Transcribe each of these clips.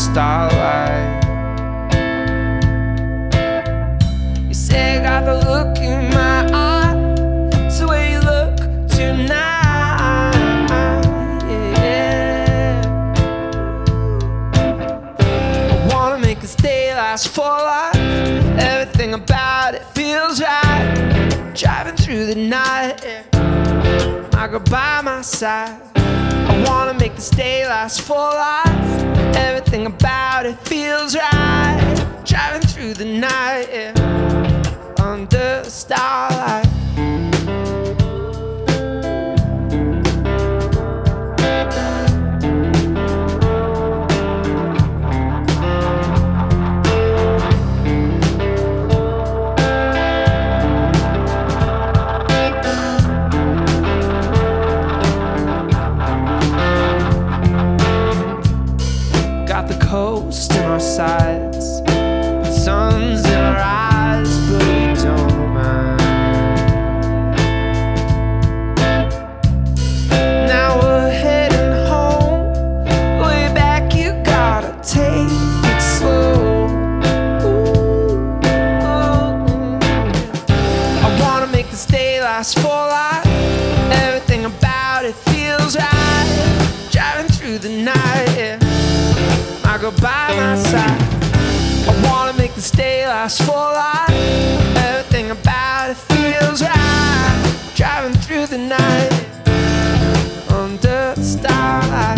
starlight. You say I got the look in my eye, it's the way you look tonight, yeah. I wanna make this day last for life. Everything about it feels right. Driving through the night, yeah. My girl by my side. I wanna make this day last for life. Everything about it feels right. Driving through the night, yeah. Under the starlight. Got the coast in our sights, the sun's in our eyes, but we don't mind. Now we're heading home, way back you gotta take it slow. I wanna make this day last for life. Everything about it feels right. Driving through the night, yeah. I go by my side. I wanna make this day last for life. Everything about it feels right. Driving through the night under the starlight.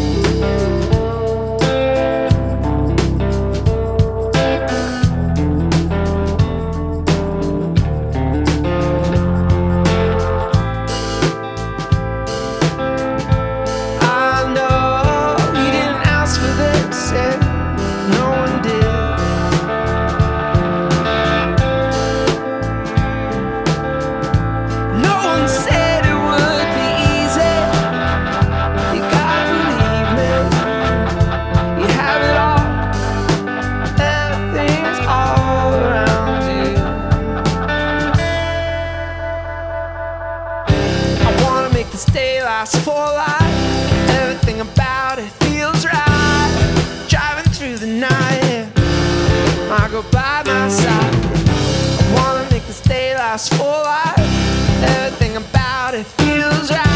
This day lasts for life. Everything about it feels right. Driving through the night, yeah. I go by my side. I wanna make this day last for life. Everything about it feels right.